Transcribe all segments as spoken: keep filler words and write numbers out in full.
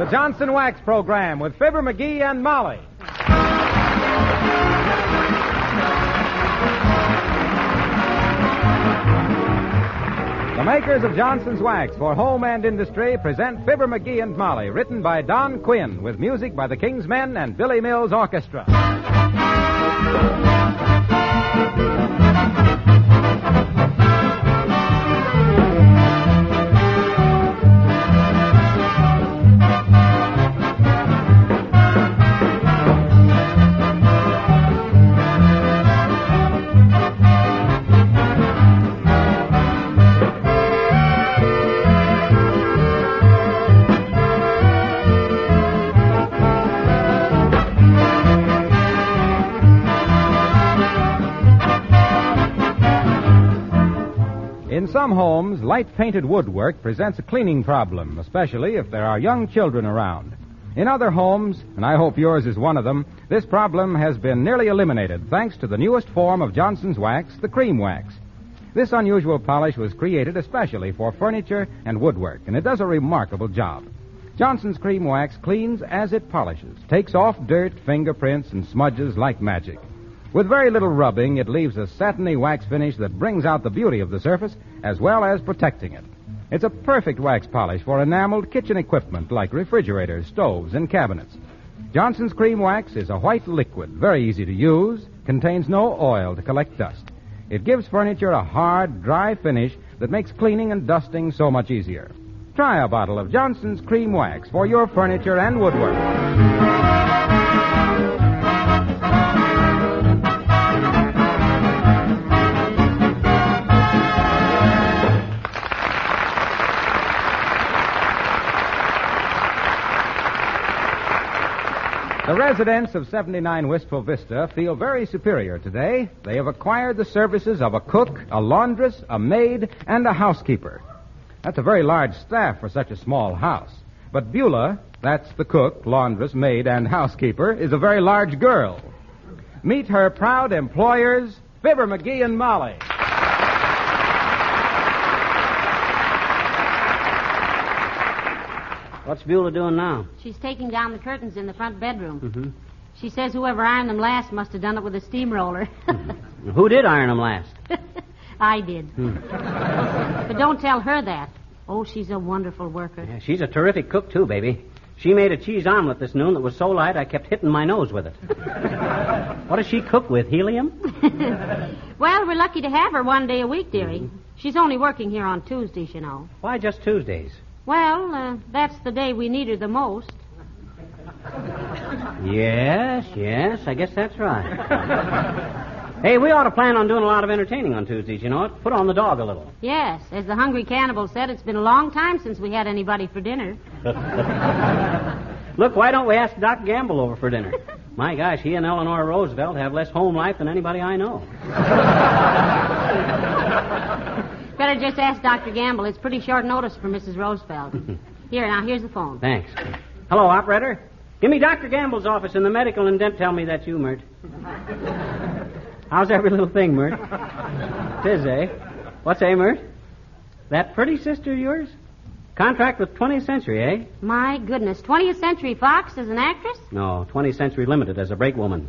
the Johnson Wax Program with Fibber McGee and Molly. The makers of Johnson's Wax for home and industry present Fibber McGee and Molly, written by Don Quinn, with music by the King's Men and Billy Mills Orchestra. In some homes, light-painted woodwork presents a cleaning problem, especially if there are young children around. In other homes, and I hope yours is one of them, this problem has been nearly eliminated thanks to the newest form of Johnson's Wax, the Cream Wax. This unusual polish was created especially for furniture and woodwork, and it does a remarkable job. Johnson's Cream Wax cleans as it polishes, takes off dirt, fingerprints, and smudges like magic. With very little rubbing, it leaves a satiny wax finish that brings out the beauty of the surface as well as protecting it. It's a perfect wax polish for enameled kitchen equipment like refrigerators, stoves, and cabinets. Johnson's Cream Wax is a white liquid, very easy to use, contains no oil to collect dust. It gives furniture a hard, dry finish that makes cleaning and dusting so much easier. Try a bottle of Johnson's Cream Wax for your furniture and woodwork. The residents of seventy-nine Wistful Vista feel very superior today. They have acquired the services of a cook, a laundress, a maid, and a housekeeper. That's a very large staff for such a small house. But Beulah, that's the cook, laundress, maid, and housekeeper, is a very large girl. Meet her proud employers, Fibber McGee and Molly. What's Beulah doing now? She's taking down the curtains in the front bedroom. Mm-hmm. She says whoever ironed them last must have done it with a steamroller. Mm-hmm. Who did iron them last? I did. Hmm. But don't tell her that. Oh, she's a wonderful worker. Yeah, she's a terrific cook, too, baby. She made a cheese omelet this noon that was so light I kept hitting my nose with it. What does she cook with, helium? Well, we're lucky to have her one day a week, dearie. Mm-hmm. She's only working here on Tuesdays, you know. Why just Tuesdays? Well, uh, that's the day we need her the most. Yes, yes, I guess that's right. Hey, we ought to plan on doing a lot of entertaining on Tuesdays, you know. Put on the dog a little. Yes, as the Hungry Cannibal said, it's been a long time since we had anybody for dinner. Look, why don't we ask Doc Gamble over for dinner? My gosh, he and Eleanor Roosevelt have less home life than anybody I know. Better just ask Doctor Gamble. It's pretty short notice for Missus Roosevelt. Here, now, here's the phone. Thanks. Hello, operator. Give me Doctor Gamble's office in the medical and dent. Tell me that's you, Mert. How's every little thing, Mert? Tis, eh? What's, eh, Mert? That pretty sister of yours? Contract with twentieth Century, eh? My goodness. twentieth Century Fox as an actress? No, twentieth Century Limited as a brake woman.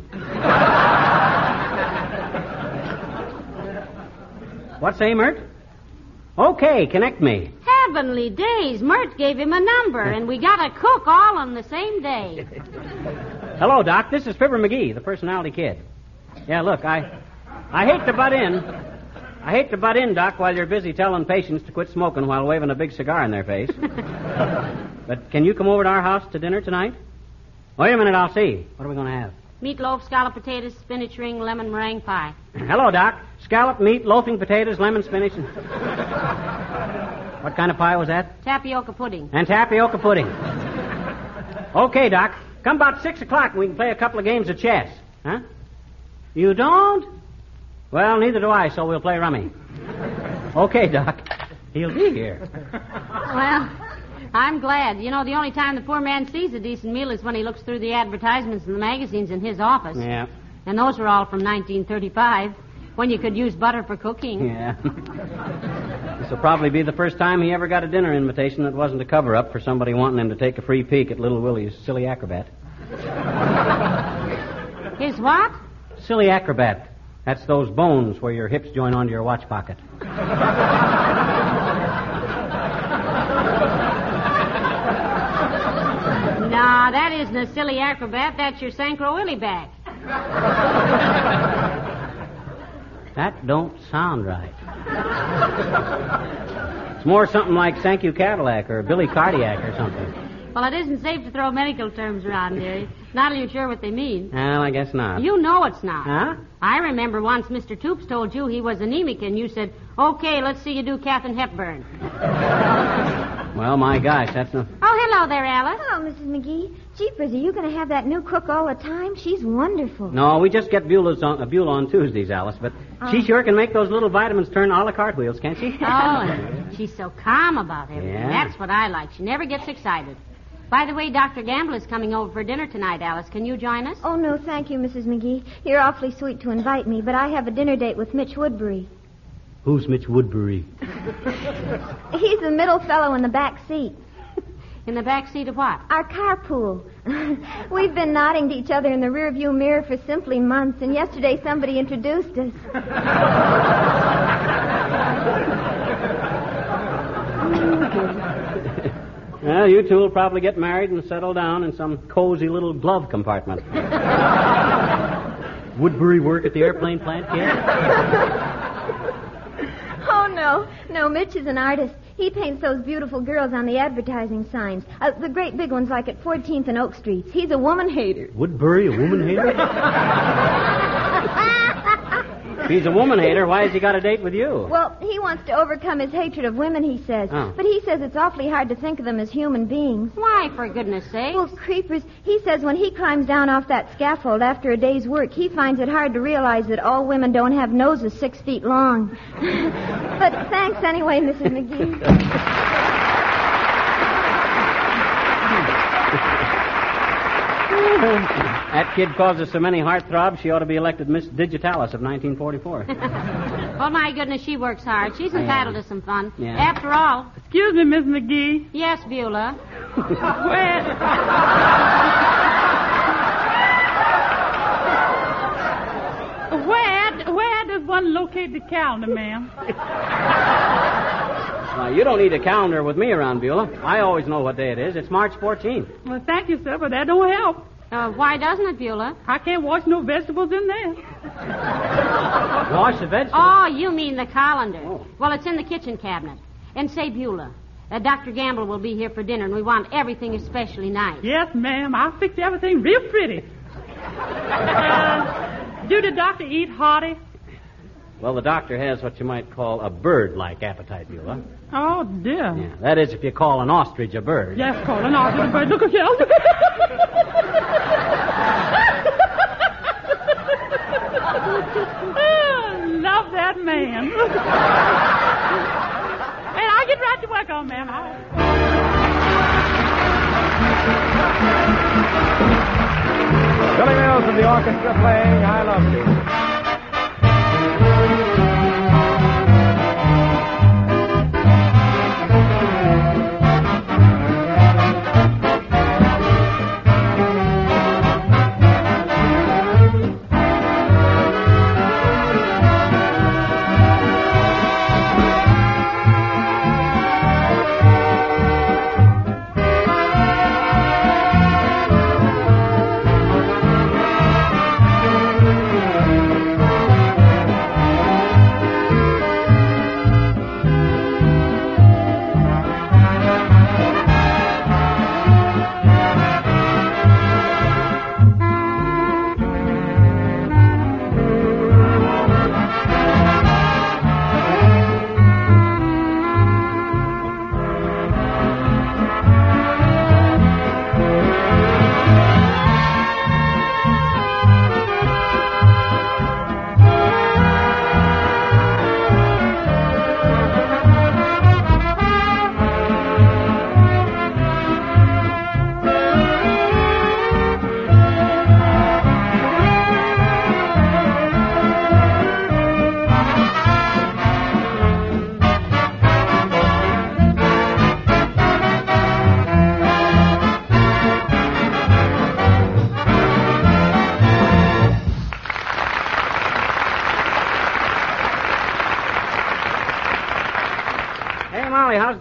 What's, eh, Mert? Okay, connect me. Heavenly days. Mert gave him a number, and we got a cook all on the same day. Hello, Doc. This is Fibber McGee, the personality kid. Yeah, look, I I hate to butt in. I hate to butt in, Doc, while you're busy telling patients to quit smoking while waving a big cigar in their face. But can you come over to our house to dinner tonight? Wait a minute, I'll see. What are we going to have? Meatloaf, scalloped potatoes, spinach ring, lemon meringue pie. Hello, Doc. Scalloped meat, loafing potatoes, lemon spinach, and... What kind of pie was that? Tapioca pudding. And tapioca pudding. Okay, Doc. Come about six o'clock and we can play a couple of games of chess. Huh? You don't? Well, neither do I, so we'll play rummy. Okay, Doc. He'll be here. Well, I'm glad. You know, the only time the poor man sees a decent meal is when he looks through the advertisements in the magazines in his office. Yeah. And those were all from nineteen thirty-five, when you could use butter for cooking. Yeah. This will probably be the first time he ever got a dinner invitation that wasn't a cover-up for somebody wanting him to take a free peek at Little Willie's Silly Acrobat. His what? Silly Acrobat. That's those bones where your hips join onto your watch pocket. No, that isn't a Silly Acrobat. That's your Synchro Willie back. That don't sound right. It's more something like Thank You Cadillac or Billy Cardiac or something. Well, it isn't safe to throw medical terms around, dearie. Not until you're sure what they mean. Well, I guess not. You know it's not. Huh? I remember once Mister Toops told you he was anemic, and you said, okay, let's see you do Katharine Hepburn. Well, my gosh, that's no... Oh, hello there, Alice. Hello, Missus McGee. Jeepers, are you going to have that new cook all the time? She's wonderful. No, we just get Beulah's on, uh, Beulah on Tuesdays, Alice, but Oh. she sure can make those little vitamins turn a la cartwheels, can't she? Oh, and she's so calm about everything. Yeah. That's what I like. She never gets excited. By the way, Doctor Gamble is coming over for dinner tonight, Alice. Can you join us? Oh, no, thank you, Missus McGee. You're awfully sweet to invite me, but I have a dinner date with Mitch Woodbury. Who's Mitch Woodbury? He's the middle fellow in the back seat. In the back seat of what? Our carpool. We've been nodding to each other in the rearview mirror for simply months, and yesterday somebody introduced us. Well, you two will probably get married and settle down in some cozy little glove compartment. Woodbury work at the airplane plant, kid? Oh, no. No, Mitch is an artist. He paints those beautiful girls on the advertising signs. Uh, the great big ones like at fourteenth and Oak Streets. He's a woman hater. Woodbury, a woman hater? If he's a woman hater, why has he got a date with you? Well, he wants to overcome his hatred of women, he says. Oh. But he says it's awfully hard to think of them as human beings. Why, for goodness sake? Well, creepers, he says when he climbs down off that scaffold after a day's work, he finds it hard to realize that all women don't have noses six feet long. But thanks anyway, Missus McGee. That kid causes so many heartthrobs, she ought to be elected Miss Digitalis of nineteen forty-four. Oh, my goodness, she works hard. She's entitled to some fun. Yeah. After all... Excuse me, Miss McGee. Yes, Beulah. Where... where, where does one locate the calendar, ma'am? Now, you don't need a calendar with me around, Beulah. I always know what day it is. It's March fourteenth. Well, thank you, sir, but that don't help. Uh, why doesn't it, Beulah? I can't wash no vegetables in there. Wash the vegetables. Oh, you mean the colander. Oh. Well, it's in the kitchen cabinet. And say, Beulah, uh, Doctor Gamble will be here for dinner, and we want everything especially nice. Yes, ma'am. I'll fix everything real pretty. Uh, do the doctor eat hearty? Well, the doctor has what you might call a bird-like appetite, Beulah. Oh, dear. Yeah, that is if you call an ostrich a bird. Yes, call an ostrich, but look at you. Oh, love that man. And I'll get right to work on, ma'am. I'll... Billy Mills and the orchestra playing I Love You.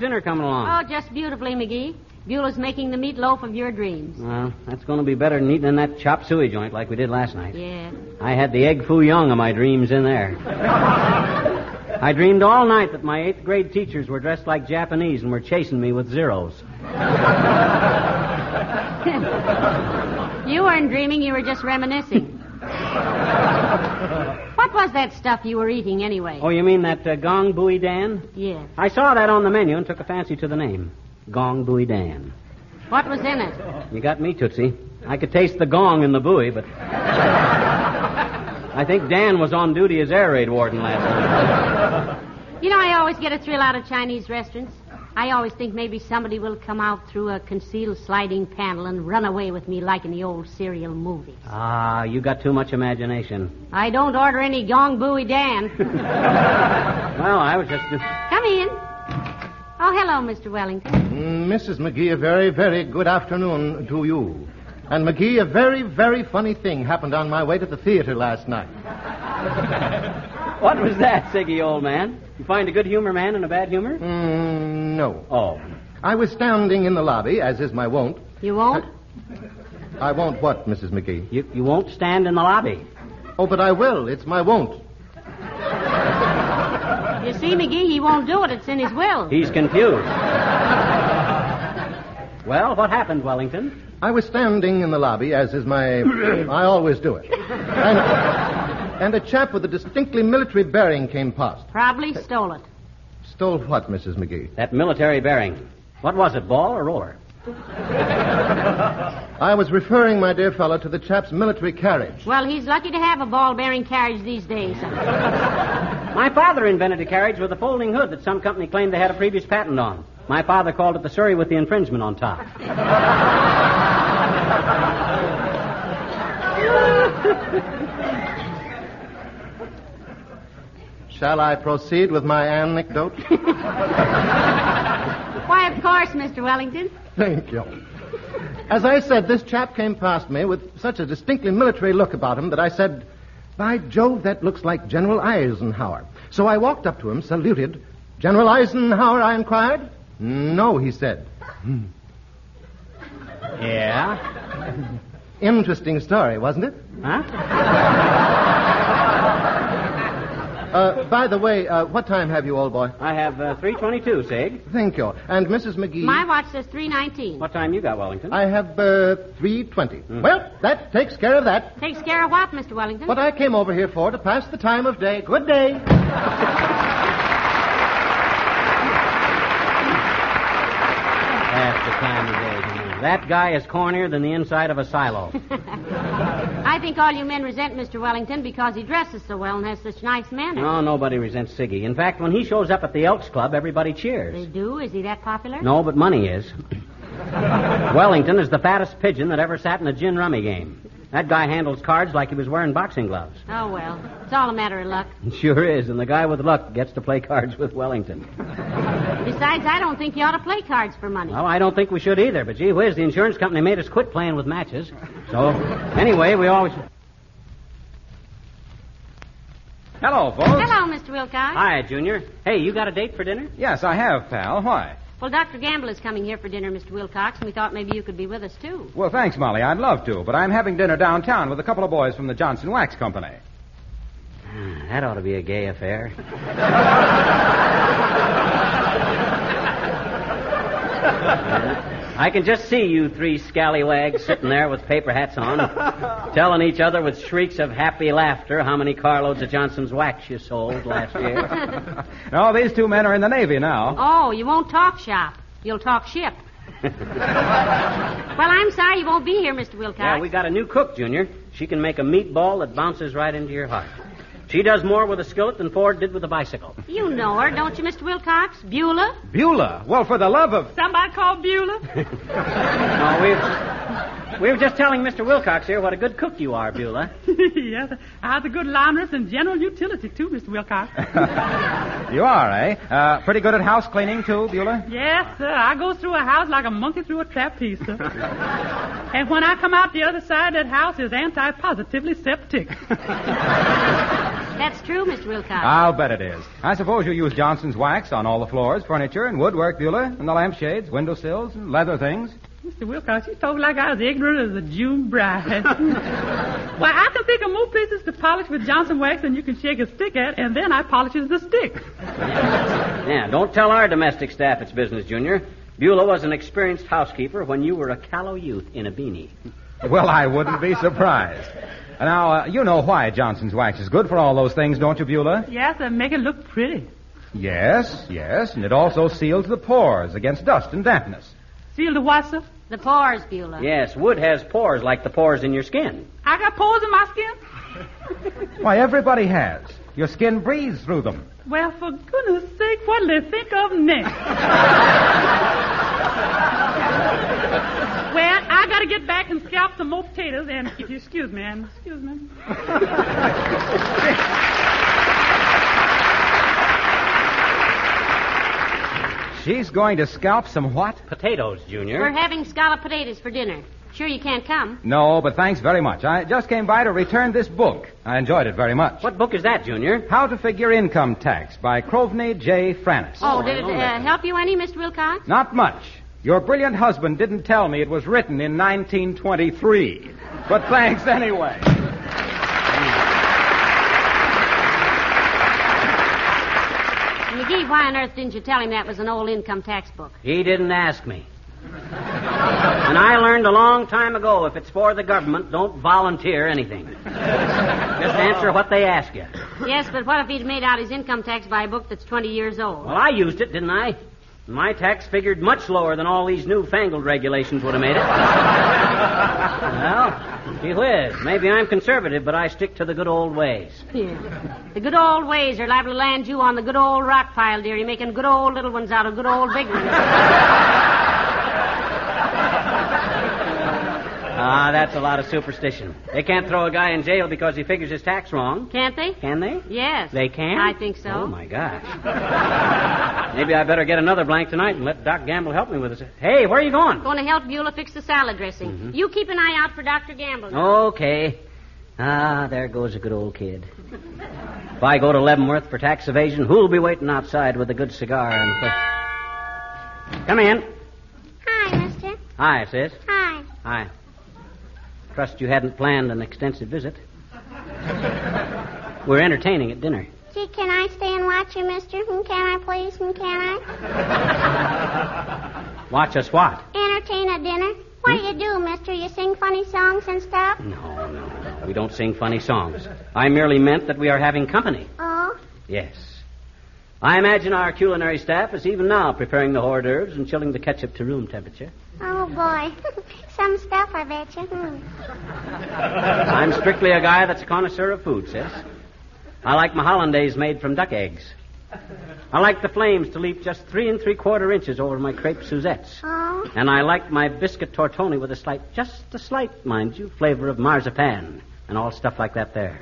dinner coming along? Oh, just beautifully, McGee. Beulah's making the meatloaf of your dreams. Well, that's going to be better than eating in that chop suey joint like we did last night. Yeah. I had the egg foo young of my dreams in there. I dreamed all night that my eighth grade teachers were dressed like Japanese and were chasing me with zeros. You weren't dreaming, you were just reminiscing. What was that stuff you were eating anyway? Oh, you mean that uh, Gong Bui Dan? Yes. I saw that on the menu and took a fancy to the name. Gong Bui Dan. What was in it? You got me, Tootsie. I could taste the gong in the buoy, but I think Dan was on duty as air raid warden last night. You know, I always get a thrill out of Chinese restaurants. I always think maybe somebody will come out through a concealed sliding panel and run away with me like in the old serial movies. Ah, you got too much imagination. I don't order any Gong Bui Dan. Well, I was just... Come in. Oh, hello, Mister Wellington. Mm, Missus McGee, a very, very good afternoon to you. And, McGee, a very, very funny thing happened on my way to the theater last night. What was that, Siggy, old man? You find a good humor man in a bad humor? Mm, no. Oh. I was standing in the lobby, as is my wont. You won't? I, I won't what, Missus McGee? You, you won't stand in the lobby. Oh, but I will. It's my wont. You see, McGee, he won't do it. It's in his will. He's confused. Well, what happened, Wellington? I was standing in the lobby, as is my... I always do it. And, and a chap with a distinctly military bearing came past. Probably stole it. Stole what, Missus McGee? That military bearing. What was it, ball or roller? I was referring, my dear fellow, to the chap's military carriage. Well, he's lucky to have a ball-bearing carriage these days. My father invented a carriage with a folding hood that some company claimed they had a previous patent on. My father called it the Surrey with the infringement on top. Shall I proceed with my anecdote? Why, of course, Mister Wellington. Thank you. As I said, this chap came past me with such a distinctly military look about him that I said, by Jove, that looks like General Eisenhower. So I walked up to him, saluted. General Eisenhower, I inquired. No, he said. Hmm. Yeah? Interesting story, wasn't it? Huh? Uh, by the way, uh, what time have you, old boy? I have uh, three twenty-two, Sig. Thank you. And Missus McGee? My watch says three nineteen. What time you got, Wellington? I have uh, three twenty. Mm. Well, that takes care of that. Takes care of what, Mister Wellington? What I came over here for, to pass the time of day. Good day. That's the time of day. That guy is cornier than the inside of a silo. I think all you men resent Mister Wellington because he dresses so well and has such nice manners. No, nobody resents Siggy. In fact, when he shows up at the Elks Club, everybody cheers. They do? Is he that popular? No, but money is. Wellington is the fattest pigeon that ever sat in a gin rummy game. That guy handles cards like he was wearing boxing gloves. Oh, well. It's all a matter of luck. It sure is, and the guy with luck gets to play cards with Wellington. Besides, I don't think you ought to play cards for money. Well, I don't think we should either, but gee whiz, the insurance company made us quit playing with matches. So, anyway, we always... Hello, folks. Hello, Mister Wilcox. Hi, Junior. Hey, you got a date for dinner? Yes, I have, pal. Why? Well, Doctor Gamble is coming here for dinner, Mister Wilcox, and we thought maybe you could be with us, too. Well, thanks, Molly. I'd love to, but I'm having dinner downtown with a couple of boys from the Johnson Wax Company. That ought to be a gay affair. I can just see you three scallywags sitting there with paper hats on, telling each other with shrieks of happy laughter how many carloads of Johnson's Wax you sold last year. No, these two men are in the Navy now. Oh, you won't talk shop. You'll talk ship. Well, I'm sorry you won't be here, Mister Wilcox. Yeah, we got a new cook, Junior. She can make a meatball that bounces right into your heart. She does more with a skillet than Ford did with a bicycle. You know her, don't you, Mister Wilcox? Beulah? Beulah? Well, for the love of... Somebody called Beulah? No, we we were just telling Mister Wilcox here what a good cook you are, Beulah. Yes, I have a good laundress and general utility, too, Mister Wilcox. You are, eh? Uh, pretty good at house cleaning, too, Beulah? Yes, sir. I go through a house like a monkey through a trapeze, sir. And when I come out the other side, that house is anti-positively septic. That's true, Mister Wilcox. I'll bet it is. I suppose you use Johnson's wax on all the floors, furniture, and woodwork, Beulah, and the lampshades, windowsills, and leather things. Mister Wilcox, you talk like I was ignorant as a June bride. Why, I can think of more pieces to polish with Johnson wax than you can shake a stick at, and then I polishes the stick. Yeah, don't tell our domestic staff it's business, Junior. Beulah was an experienced housekeeper when you were a callow youth in a beanie. Well, I wouldn't be surprised. Now, uh, you know why Johnson's wax is good for all those things, don't you, Beulah? Yes, and make it look pretty. Yes, yes, and it also seals the pores against dust and dampness. Seal the what, sir? The pores, Beulah. Yes, wood has pores like the pores in your skin. I got pores in my skin? Why, everybody has. Your skin breathes through them. Well, for goodness sake, what'll they think of next? Well, I gotta get back and scalp some more potatoes, and if you excuse me, and excuse me. She's going to scalp some what? Potatoes, Junior. We're having scalloped potatoes for dinner. Sure you can't come? No, but thanks very much. I just came by to return this book. I enjoyed it very much. What book is that, Junior? How to Figure Income Tax by Crovney J. Franis. Oh, Oh, did I it know uh, that. help you any, Mister Wilcox? Not much. Your brilliant husband didn't tell me it was written in nineteen twenty-three. But thanks anyway. McGee, why on earth didn't you tell him that was an old income tax book? He didn't ask me. And I learned a long time ago, if it's for the government, don't volunteer anything. Just answer what they ask you. Yes, but what if he'd made out his income tax by a book that's twenty years old? Well, I used it, didn't I? My tax figured much lower than all these newfangled regulations would have made it. Well, gee whiz, maybe I'm conservative, but I stick to the good old ways. Yeah. The good old ways are liable to land you on the good old rock pile, dearie, making good old little ones out of good old big ones. Ah, that's a lot of superstition. They can't throw a guy in jail because he figures his tax wrong. Can't they? Can they? Yes. They can? I think so. Oh, my gosh. Maybe I better get another blank tonight and let Doc Gamble help me with this. Hey, where are you going? Going to help Beulah fix the salad dressing. Mm-hmm. You keep an eye out for Doctor Gamble. Okay. Ah, there goes a good old kid. If I go to Leavenworth for tax evasion, who'll be waiting outside with a good cigar and... Come in. Hi, mister. Hi, sis. Hi. Hi. Trust you hadn't planned an extensive visit. We're entertaining at dinner. Gee, can I stay and watch you, mister? Hmm, can I, please? Hmm, can I? Watch us what? Entertain at dinner? What do you do, mister? You sing funny songs and stuff? No, no, no. We don't sing funny songs. I merely meant that we are having company. Oh? Yes. I imagine our culinary staff is even now preparing the hors d'oeuvres and chilling the ketchup to room temperature. Oh, boy. Some stuff, I bet you. Hmm. I'm strictly a guy that's a connoisseur of food, sis. I like my hollandaise made from duck eggs. I like the flames to leap just three and three quarter inches over my crepe Suzettes. Oh? And I like my biscuit tortoni with a slight, just a slight, mind you, flavor of marzipan and all stuff like that there.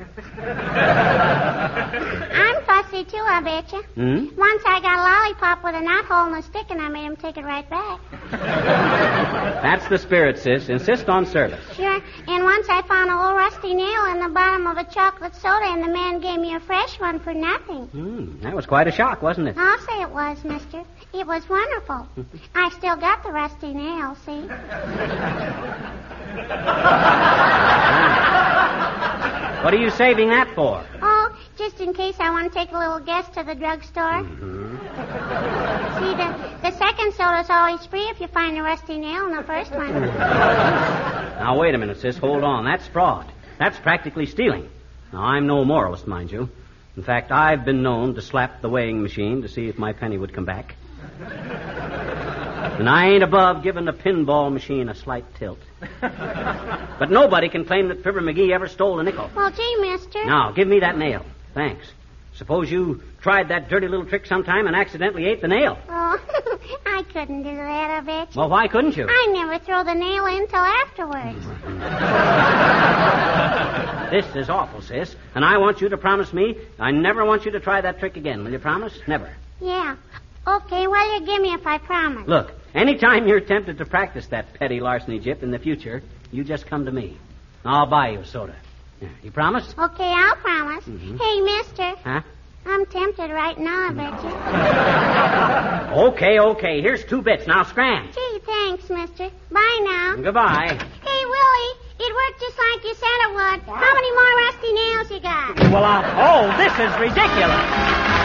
I'm fussy, too, I bet you. Hmm? Once I got a lollipop with a knot hole in the stick, and I made him take it right back. That's the spirit, sis. Insist on service. Sure. And once I found a old rusty nail in the bottom of a chocolate soda, and the man gave me a fresh one for nothing. Hmm, that was quite a shock, wasn't it? I'll say it was, mister. It was wonderful. I still got the rusty nail, see? What are you saving that for? Oh, just in case I want to take a little guest to the drugstore. Mm-hmm. See, the, the second soda's always free if you find a rusty nail in the first one. Now, wait a minute, sis. Hold on. That's fraud. That's practically stealing. Now, I'm no moralist, mind you. In fact, I've been known to slap the weighing machine to see if my penny would come back. And I ain't above giving the pinball machine a slight tilt. But nobody can claim that Fibber McGee ever stole a nickel. Well, gee, mister. Now, give me that nail. Thanks. Suppose you tried that dirty little trick sometime and accidentally ate the nail. Oh, I couldn't do that, I bet you. Well, why couldn't you? I never throw the nail in till afterwards. This is awful, sis. And I want you to promise me I never want you to try that trick again. Will you promise? Never. Yeah. Okay, well, you give me if I promise. Look, anytime you're tempted to practice that petty larceny, Jip, in the future, you just come to me. I'll buy you a soda. Yeah, you promise? Okay, I'll promise. Mm-hmm. Hey, mister. Huh? I'm tempted right now, I bet you. Okay, okay. Here's two bits. Now scram. Gee, thanks, mister. Bye now. Goodbye. Hey, Willie, it worked just like you said it would. How many more rusty nails you got? Well, I'll... Oh, this is ridiculous.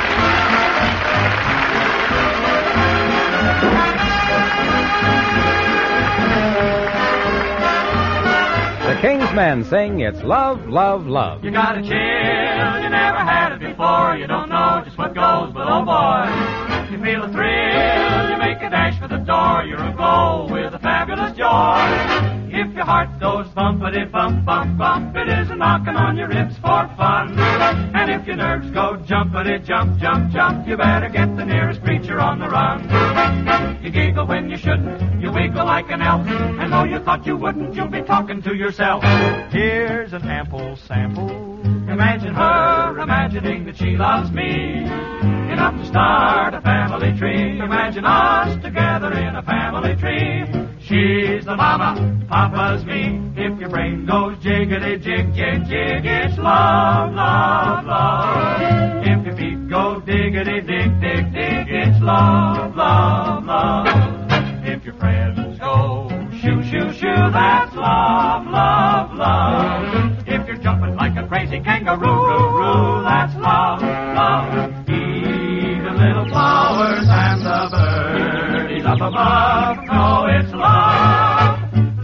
The King's Men sing It's Love, Love, Love. You got a chill, you never had it before. You don't know just what goes, but oh boy, you feel a thrill. You make a dash for the door. You're aglow with a fabulous joy. If your heart goes bumpity bump, bump, bump, it is a knocking on your ribs for fun. And if your nerves go jumpity jump, jump, jump, you better get the nearest preacher on the run. You giggle when you shouldn't, you wiggle like an elf, and though you thought you wouldn't, you'll be talking to yourself. Here's an ample sample. Imagine her imagining that she loves me, enough to start a family tree. Imagine us together in a family tree. She's the mama, Papa's me. If your brain goes jiggity jig jig jig, it's love, love, love. If your feet go diggity dig dig dig, it's love, love, love. If your friends go shoo shoo shoo, that's love, love, love. If you're jumping like a crazy kangaroo, roo, roo, that's love, love. Even little flowers and the birdies up above know it's love,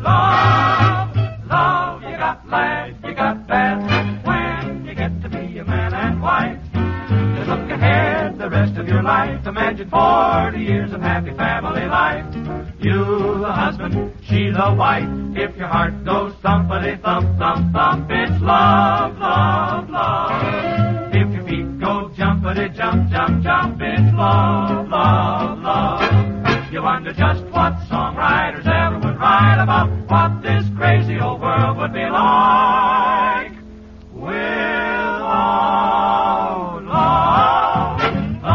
love, love. You got glad, you got bad when you get to be a man and wife. Just look ahead the rest of your life. Imagine forty years of happy family life. You the husband, she the wife. If your heart goes thumpity thump, thump, thump, it's love, love, love. If your feet go jumpity jump, jump, jump, it's love, love, love. You wonder just what songwriters ever would write about what this crazy old world would be like without love, love,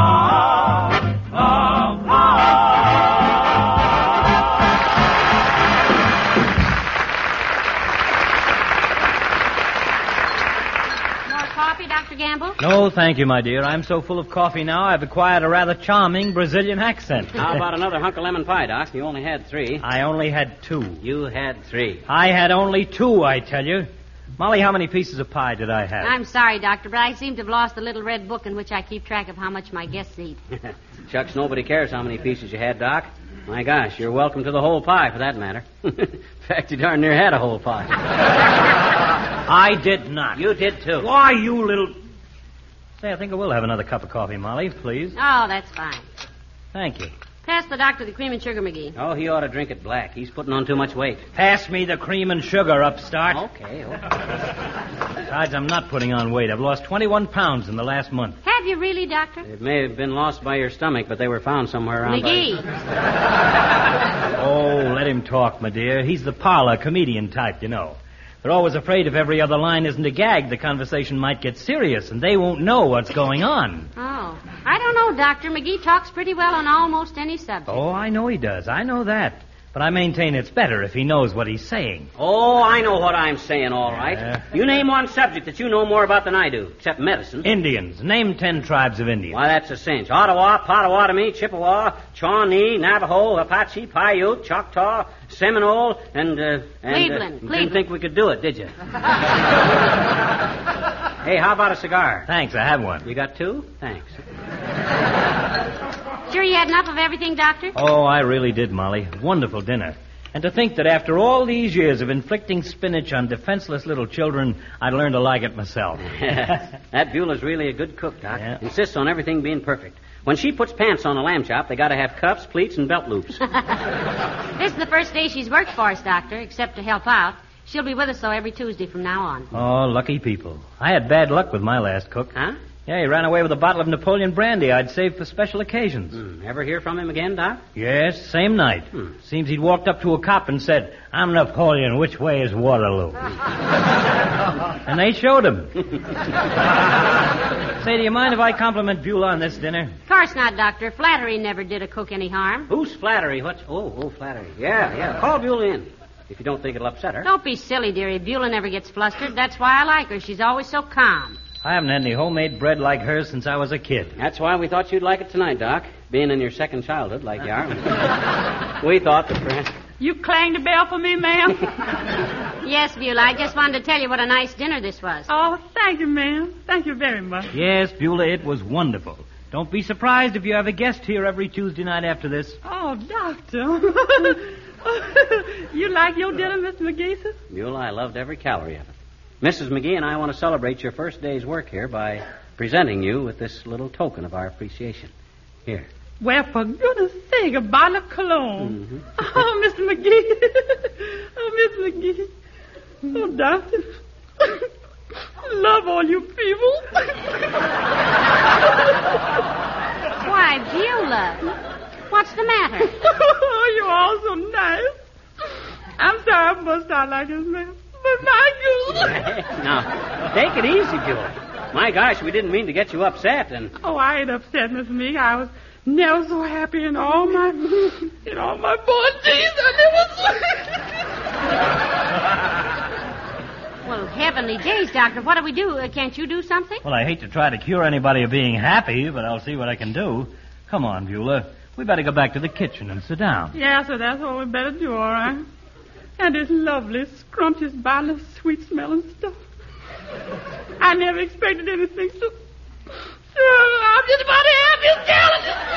love, love. Coffee, Doctor Gamble? No, thank you, my dear. I'm so full of coffee now, I've acquired a rather charming Brazilian accent. How about another hunk of lemon pie, Doc? You only had three. I only had two. You had three. I had only two, I tell you. Molly, how many pieces of pie did I have? I'm sorry, Doctor, but I seem to have lost the little red book in which I keep track of how much my guests eat. Shucks, nobody cares how many pieces you had, Doc. My gosh, you're welcome to the whole pie, for that matter. In fact, you darn near had a whole pie. I did not. You did, too. Why, you little... Say, I think I will have another cup of coffee, Molly, please. Oh, that's fine. Thank you. Pass the doctor the cream and sugar, McGee. Oh, he ought to drink it black. He's putting on too much weight. Pass me the cream and sugar, upstart. Okay, okay. Besides, I'm not putting on weight. I've lost twenty-one pounds in the last month. Have you really, Doctor? It may have been lost by your stomach, but they were found somewhere around McGee. By... Oh, let him talk, my dear. He's the parlor comedian type, you know. They're always afraid if every other line isn't a gag, the conversation might get serious, and they won't know what's going on. Oh. I don't know, Doctor. McGee talks pretty well on almost any subject. Oh, I know he does. I know that. But I maintain it's better if he knows what he's saying. Oh, I know what I'm saying, all right. Yeah. You name one subject that you know more about than I do, except medicine. Indians. Name ten tribes of Indians. Why, that's a cinch. Ottawa, Potawatomi, Chippewa, Shawnee, Navajo, Apache, Paiute, Choctaw, Seminole, and, uh... and Cleveland. Uh, Cleveland. Didn't think we could do it, did you? Hey, how about a cigar? Thanks, I have one. You got two? Thanks. Sure you had enough of everything, Doctor? Oh, I really did, Molly. Wonderful dinner. And to think that after all these years of inflicting spinach on defenseless little children, I'd learn to like it myself. That Beulah's really a good cook, Doc. Yeah. Insists on everything being perfect. When she puts pants on a lamb chop, they got to have cuffs, pleats, and belt loops. This is the first day she's worked for us, Doctor, except to help out. She'll be with us, though, every Tuesday from now on. Oh, lucky people. I had bad luck with my last cook. Huh? Yeah, he ran away with a bottle of Napoleon brandy I'd saved for special occasions. Hmm. Ever hear from him again, Doc? Yes, same night. Hmm. Seems he'd walked up to a cop and said, "I'm Napoleon, which way is Waterloo?" And they showed him. Say, do you mind if I compliment Beulah on this dinner? Of course not, Doctor. Flattery never did a cook any harm. Who's Flattery? What's... Oh, oh, Flattery. Yeah, yeah. Call Beulah in. if you don't think it'll upset her. Don't be silly, dearie. Beulah never gets flustered. That's why I like her. She's always so calm. I haven't had any homemade bread like hers since I was a kid. That's why we thought you'd like it tonight, Doc. Being in your second childhood, like you are. We thought that perhaps... You clanged the bell for me, ma'am? Yes, Beulah. I just wanted to tell you what a nice dinner this was. Oh, thank you, ma'am. Thank you very much. Yes, Beulah, it was wonderful. Don't be surprised if you have a guest here every Tuesday night after this. Oh, Doctor. You like your dinner, Mister McGee, sir? Beulah, I loved every calorie of it. Missus McGee and I want to celebrate your first day's work here by presenting you with this little token of our appreciation. Here. Well, for goodness sake, a bottle of cologne. Mm-hmm. Oh, Mister McGee. Oh, Miss McGee. Oh, Doctor. Love all you people. Why, Beulah. What's the matter? Oh, you're all so nice. I'm sorry I bust out like this, man. But my goodness. Now, take it easy, Beulah. My gosh, we didn't mean to get you upset and... Oh, I ain't upset, Miss McGee. I was never so happy in all my... in all my born days. I never... Well, heavenly days, Doctor. What do we do? Uh, can't you do something? Well, I hate to try to cure anybody of being happy, but I'll see what I can do. Come on, Beulah. We better go back to the kitchen and sit down. Yeah, so that's what we better do, all right. And this lovely, scrumptious bottle of sweet-smelling stuff. I never expected anything so... Oh, I'm just about the happiest gal in this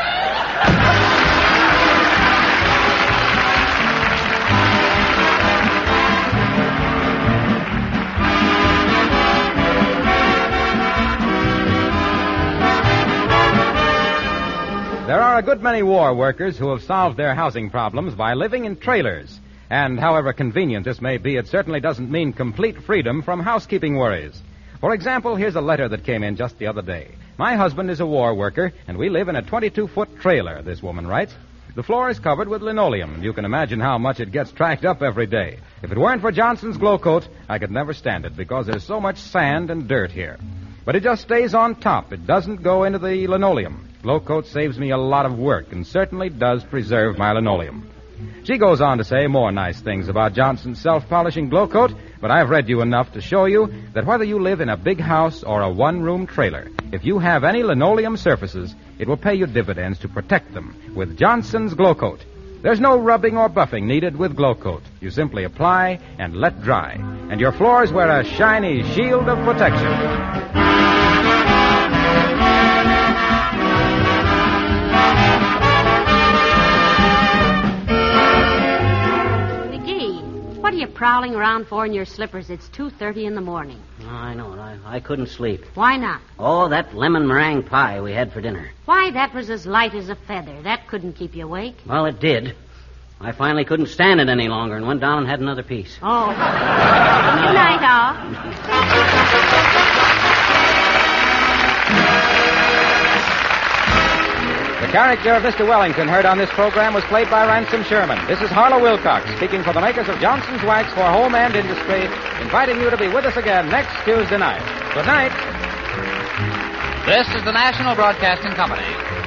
There are a good many war workers who have solved their housing problems by living in trailers. And however convenient this may be, it certainly doesn't mean complete freedom from housekeeping worries. For example, here's a letter that came in just the other day. My husband is a war worker, and we live in a twenty-two foot trailer, this woman writes. The floor is covered with linoleum, and you can imagine how much it gets tracked up every day. If it weren't for Johnson's Glow Coat, I could never stand it, because there's so much sand and dirt here. But it just stays on top. It doesn't go into the linoleum. Glow Coat saves me a lot of work, and certainly does preserve my linoleum. She goes on to say more nice things about Johnson's self-polishing Glow Coat, but I've read you enough to show you that whether you live in a big house or a one-room trailer, if you have any linoleum surfaces, it will pay you dividends to protect them with Johnson's Glow Coat. There's no rubbing or buffing needed with Glow Coat. You simply apply and let dry, and your floors wear a shiny shield of protection. What are you prowling around for in your slippers? It's two thirty in the morning. Oh, I know it. I, I couldn't sleep. Why not? Oh, that lemon meringue pie we had for dinner. Why, that was as light as a feather. That couldn't keep you awake. Well, it did. I finally couldn't stand it any longer and went down and had another piece. Oh. Good night, all. The character of Mister Wellington heard on this program was played by Ransom Sherman. This is Harlow Wilcox, speaking for the makers of Johnson's Wax for Home and Industry, inviting you to be with us again next Tuesday night. Good night. This is the National Broadcasting Company.